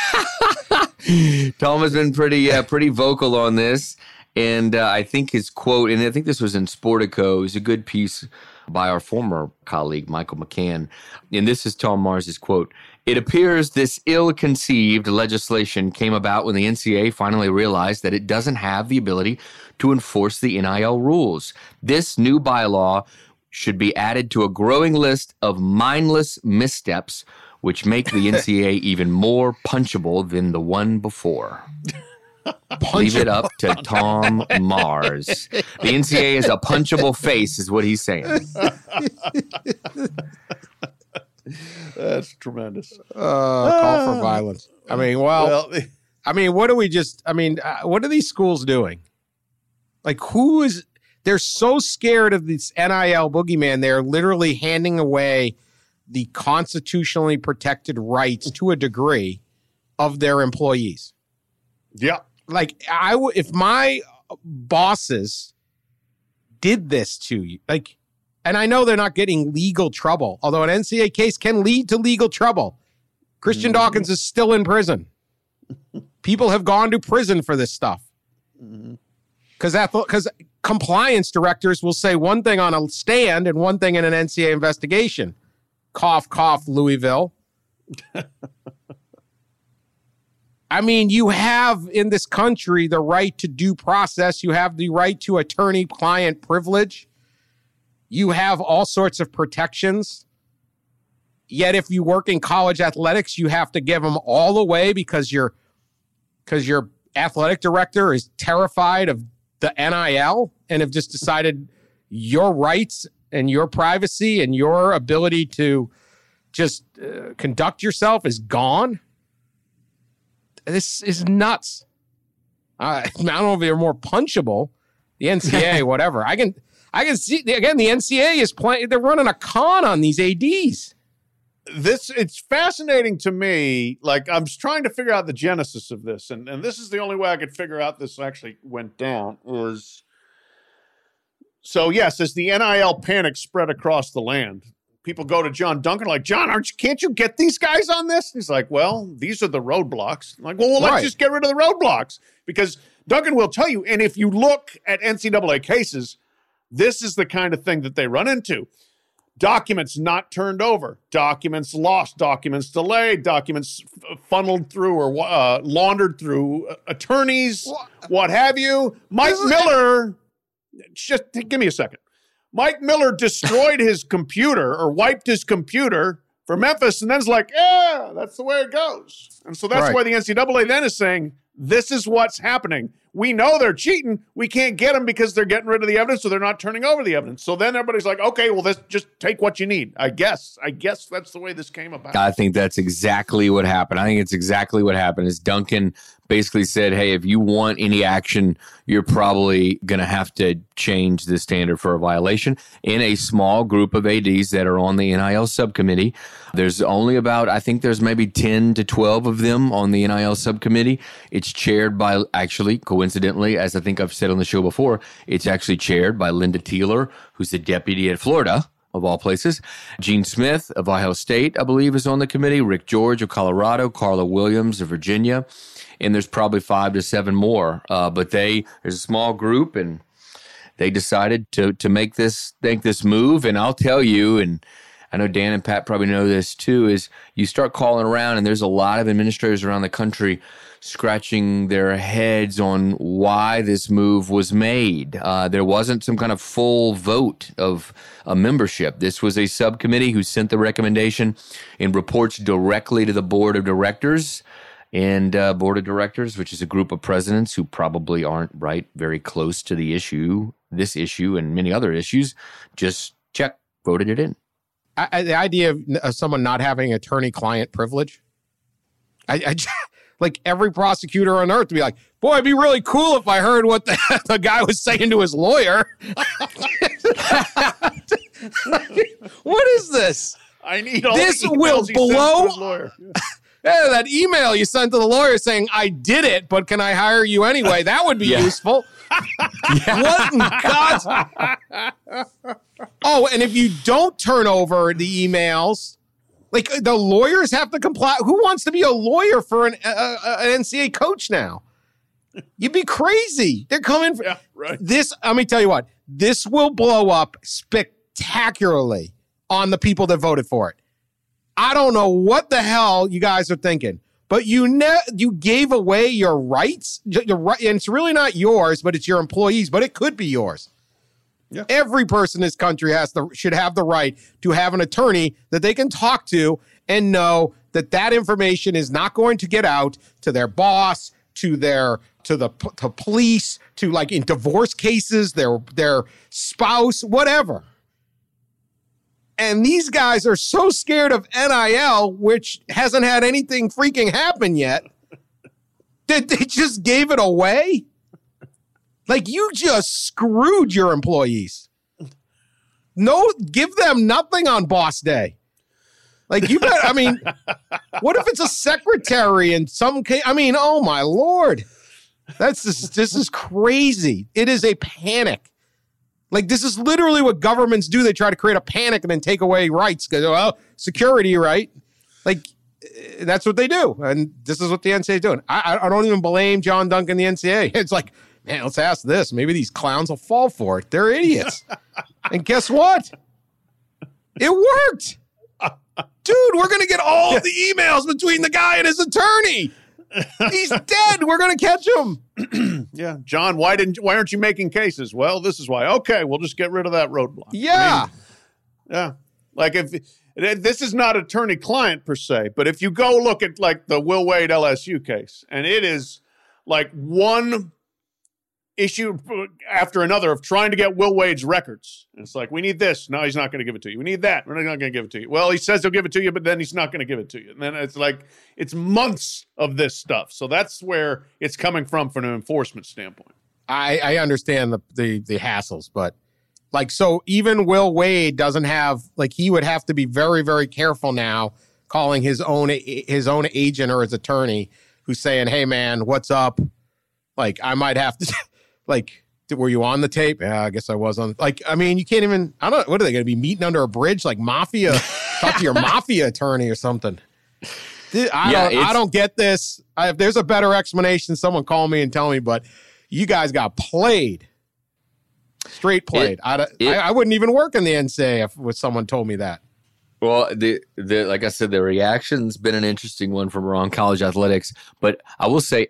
has been pretty vocal on this. And I think his quote, and I think this was in Sportico, is a good piece by our former colleague, Michael McCann. And this is Tom Mars's quote. It appears this ill-conceived legislation came about when the NCAA finally realized that it doesn't have the ability to enforce the NIL rules. This new bylaw should be added to a growing list of mindless missteps which make the NCAA even more punchable than the one before. Leave it up to Tom Mars. The NCAA is a punchable face, is what he's saying. That's tremendous. Call for violence. I mean, what are these schools doing? Like, they're so scared of this NIL boogeyman, they're literally handing away the constitutionally protected rights to a degree of their employees. Yeah. Like, if my bosses did this to you, like, and I know they're not getting legal trouble, although an NCAA case can lead to legal trouble. Christian Dawkins is still in prison. People have gone to prison for this stuff. Because compliance directors will say one thing on a stand and one thing in an NCAA investigation. Cough, cough, Louisville. I mean, you have in this country the right to due process. You have the right to attorney-client privilege. You have all sorts of protections. Yet if you work in college athletics, you have to give them all away because your athletic director is terrified of the NIL and have just decided your rights and your privacy and your ability to just conduct yourself is gone. This is nuts. I don't know if they're more punchable. The NCAA, whatever. I can see, again, the NCAA is playing, they're running a con on these ADs. It's fascinating to me. Like, I'm trying to figure out the genesis of this. And this is the only way I could figure out this actually went down was. So, yes, as the NIL panic spread across the land, people go to John Duncan like, John, can't you get these guys on this? He's like, well, these are the roadblocks. I'm like, well, let's just get rid of the roadblocks. Because Duncan will tell you, and if you look at NCAA cases, this is the kind of thing that they run into. Documents not turned over, documents lost, documents delayed, documents funneled through or laundered through attorneys, what have you. Mike Miller, just give me a second. Mike Miller destroyed his computer or wiped his computer for Memphis and then's like, yeah, that's the way it goes. And so that's why the NCAA then is saying, this is what's happening. We know they're cheating. We can't get them because they're getting rid of the evidence, so they're not turning over the evidence. So then everybody's like, okay, well, just take what you need. I guess that's the way this came about. I think that's exactly what happened. I think it's exactly what happened is Duncan basically said, hey, if you want any action, you're probably going to have to change the standard for a violation in a small group of ADs that are on the NIL subcommittee. There's only about, I think there's maybe 10 to 12 of them on the NIL subcommittee. It's chaired by, actually, coincidentally, as I think I've said on the show before, it's actually chaired by Linda Teeler, who's the deputy at Florida, of all places. Gene Smith of Ohio State, I believe, is on the committee. Rick George of Colorado, Carla Williams of Virginia. And there's probably 5 to 7 more. But there's a small group, and they decided to make this move. And I'll tell you, and I know Dan and Pat probably know this too, is you start calling around and there's a lot of administrators around the country scratching their heads on why this move was made. There wasn't some kind of full vote of a membership. This was a subcommittee who sent the recommendation and reports directly to the board of directors. And board of directors, which is a group of presidents who probably aren't very close to this issue and many other issues, just voted it in. The idea of someone not having attorney-client privilege, I like every prosecutor on earth to be like, boy, it'd be really cool if I heard what the guy was saying to his lawyer. What is this? I need all this the will blow. Yeah, that email you sent to the lawyer saying, I did it, but can I hire you anyway? That would be useful. What in God's... Oh, and if you don't turn over the emails, like the lawyers have to comply. Who wants to be a lawyer for an NCAA coach now? You'd be crazy. They're coming for this. Let me tell you what, this will blow up spectacularly on the people that voted for it. I don't know what the hell you guys are thinking, but you gave away your rights. Your right, and it's really not yours, but it's your employees, but it could be yours. Yeah. Every person in this country should have the right to have an attorney that they can talk to and know that information is not going to get out to their boss, to police, to like in divorce cases, their spouse, whatever. And these guys are so scared of NIL, which hasn't had anything freaking happen yet, that they just gave it away. Like, you just screwed your employees. Give them nothing on boss day. Like, you bet, I mean, what if it's a secretary in some case? I mean, oh my Lord. This is crazy. It is a panic. Like, this is literally what governments do. They try to create a panic and then take away rights. Because, well, security, right? Like, that's what they do. And this is what the NCAA is doing. I don't even blame John Duncan, the NCAA. It's like, man, let's ask this. Maybe these clowns will fall for it. They're idiots. And guess what? It worked. Dude, we're going to get all of the emails between the guy and his attorney. He's dead. We're going to catch him. Yeah. John, why aren't you making cases? Well, this is why. Okay, we'll just get rid of that roadblock. Yeah. Yeah. Like, if this is not attorney-client per se, but if you go look at like the Will Wade LSU case, and it is like one issue after another of trying to get Will Wade's records. And it's like, we need this. No, he's not going to give it to you. We need that. We're not going to give it to you. Well, he says he'll give it to you, but then he's not going to give it to you. And then it's like, it's months of this stuff. So that's where it's coming from an enforcement standpoint. I understand the hassles, but like, so even Will Wade doesn't have, like, he would have to be very, very careful now calling his own agent or his attorney who's saying, hey man, what's up? Like, I might have to, like, were you on the tape? Yeah, I guess I was on. Like, I mean, you can't even, I don't know, what are they going to be meeting under a bridge? Like mafia, talk to your mafia attorney or something. I don't get this. If there's a better explanation, someone call me and tell me, but you guys got played. Straight played. I wouldn't even work in the NCAA if someone told me that. Well, the like I said, the reaction's been an interesting one from around college athletics. But I will say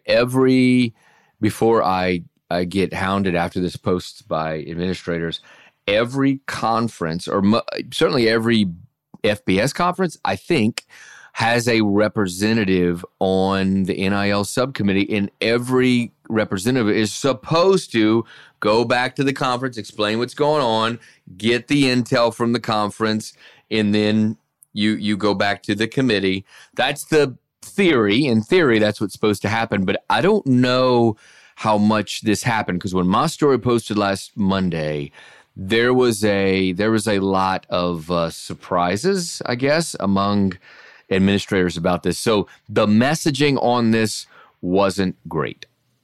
before I get hounded after this post by administrators, every conference, or certainly every FBS conference, I think, has a representative on the NIL subcommittee, and every representative is supposed to go back to the conference, explain what's going on, get the intel from the conference, and then you go back to the committee. That's the theory. In theory, that's what's supposed to happen. But I don't know how much this happened, because when my story posted last Monday, there was a lot of surprises, I guess, among administrators about this. So the messaging on this wasn't great.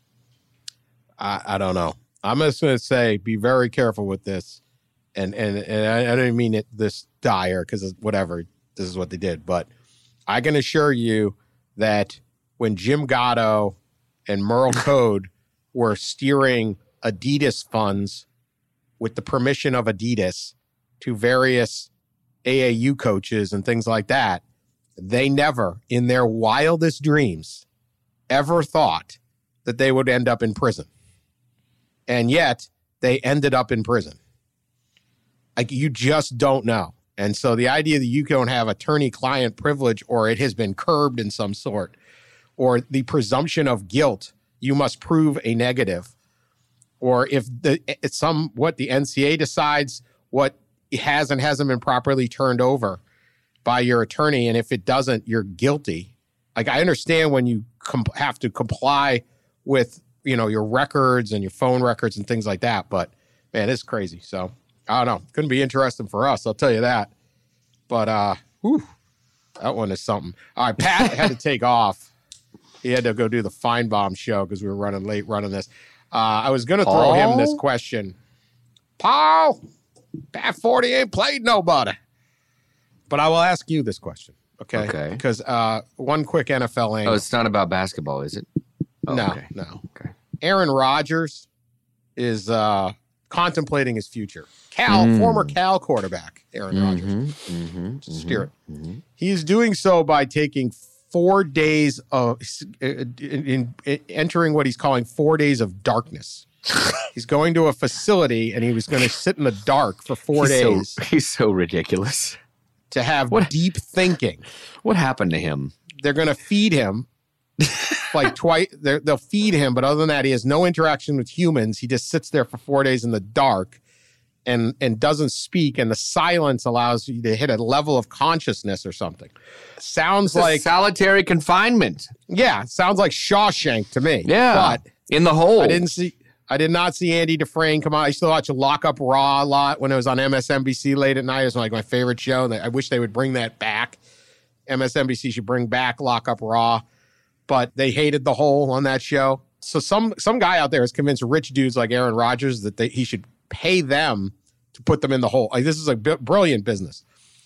I don't know. I'm just going to say, be very careful with this. And I don't mean it this dire, because whatever, this is what they did. But I can assure you that when Jim Gatto and Merle Code were steering Adidas funds with the permission of Adidas to various AAU coaches and things like that, they never, in their wildest dreams, ever thought that they would end up in prison. And yet, they ended up in prison. Like, you just don't know. And so the idea that you don't have attorney-client privilege, or it has been curbed in some sort, or the presumption of guilt, you must prove a negative, or if the NCAA decides what has and hasn't been properly turned over by your attorney, and if it doesn't, you're guilty. Like, I understand when you have to comply with, your records and your phone records and things like that, but man, it's crazy. So I don't know. Couldn't be interesting for us, I'll tell you that. But that one is something. All right, Pat had to take off. He had to go do the Feinbaum show because we were running late running this. I was going to throw him this question. Paul, Pat 40 ain't played nobody. But I will ask you this question, okay? Okay. Because one quick NFL angle. Oh, it's not about basketball, is it? Oh, no. Okay. Aaron Rodgers is contemplating his future. Former Cal quarterback, Aaron Rodgers. Steer it. He is doing so by taking 4 days of entering what he's calling 4 days of darkness. He's going to a facility and he was going to sit in the dark for 4 days. He's so ridiculous. To have deep thinking. What happened to him? They're going to feed him like twice. They'll feed him, but other than that, he has no interaction with humans. He just sits there for 4 days in the dark and doesn't speak. And the silence allows you to hit a level of consciousness or something. Sounds like solitary confinement. Yeah, sounds like Shawshank to me. Yeah, but in the hole. I did not see Andy Dufresne come out. I used to watch Lock Up Raw a lot when it was on MSNBC late at night. It was like my favorite show. I wish they would bring that back. MSNBC should bring back Lock Up Raw, but they hated the hole on that show. So some guy out there has convinced rich dudes like Aaron Rodgers that he should pay them to put them in the hole. Like, this is a brilliant business.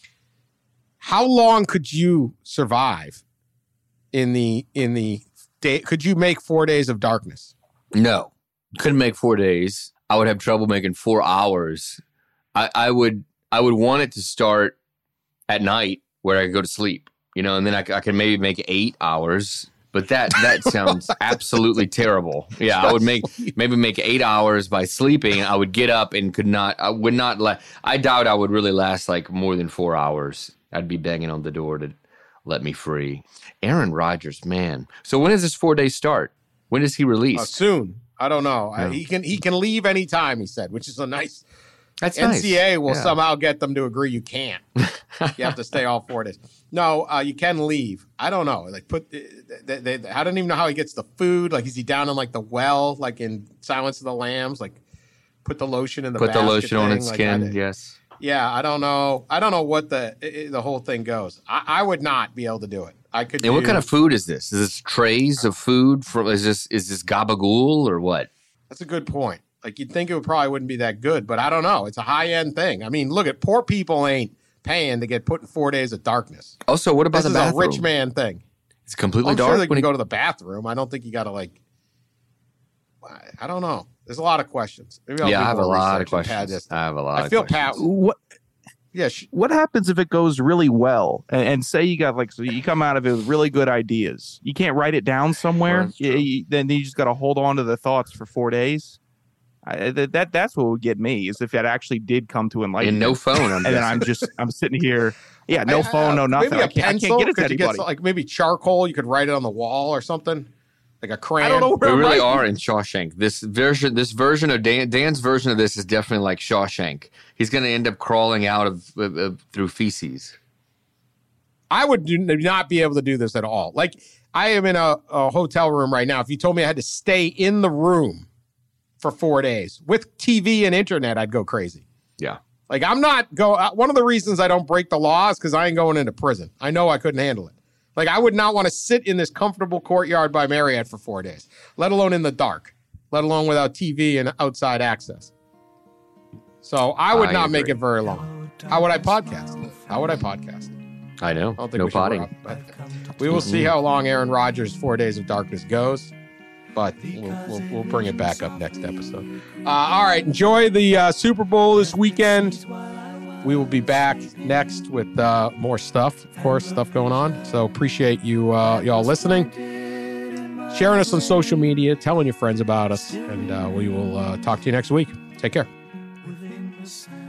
How long could you survive in the day? Could you make 4 days of darkness? No. Couldn't make 4 days. I would have trouble making 4 hours. I would want it to start at night where I could go to sleep, and then I can maybe make 8 hours. But that sounds absolutely terrible. Yeah, I would maybe make 8 hours by sleeping. I would get up and I doubt I would really last like more than 4 hours. I'd be banging on the door to let me free. Aaron Rodgers, man. So when does this 4 days start? When is he released? Soon. I don't know. No. He can leave anytime, he said, which is a nice. That's NCAA nice. will somehow get them to agree you can't. You have to stay all 4 days. No, you can leave. I don't know. Like I don't even know how he gets the food. Like, is he down in like the well, like in Silence of the Lambs? Like, put the lotion in the basket lotion on its like skin. Yes. Yeah, I don't know. I don't know what the whole thing goes. I would not be able to do it. I could. And what kind of food is this? Is this trays of food from? Is this gabagool or what? That's a good point. Like, you'd think it wouldn't be that good, but I don't know. It's a high-end thing. I mean, look at poor people ain't paying to get put in 4 days of darkness. Also, what about the bathroom? This is a rich man thing. It's completely I'm dark. Sure they can go to the bathroom. I don't think you got to I don't know. There's a lot of questions. Maybe I have a lot of questions. I feel Pat. What? Yeah. What happens if it goes really well and say you got so you come out of it with really good ideas? You can't write it down somewhere. Then you just got to hold on to the thoughts for 4 days. That's what would get me is if it actually did come to enlightenment. And no phone. Then I'm sitting here. Yeah, no phone, no nothing. Maybe I can't get it to anybody. Like maybe charcoal. You could write it on the wall or something. Like a crayon. I don't know where we really are in Shawshank. This version of Dan's version of this is definitely like Shawshank. He's going to end up crawling out of through feces. I would not be able to do this at all. Like, I am in a hotel room right now. If you told me I had to stay in the room for 4 days with TV and internet, I'd go crazy. Yeah. Like, I'm not one of the reasons I don't break the law is because I ain't going into prison. I know I couldn't handle it. Like, I would not want to sit in this comfortable courtyard by Marriott for 4 days, let alone in the dark, let alone without TV and outside access. So I would not make it very long. How would I podcast? I know. I don't think no potting. We will see how long Aaron Rodgers' 4 days of darkness goes, but we'll bring it back up next episode. All right. Enjoy the Super Bowl this weekend. We will be back next with more stuff, of course, stuff going on. So appreciate you y'all listening, sharing us on social media, telling your friends about us, and we will talk to you next week. Take care.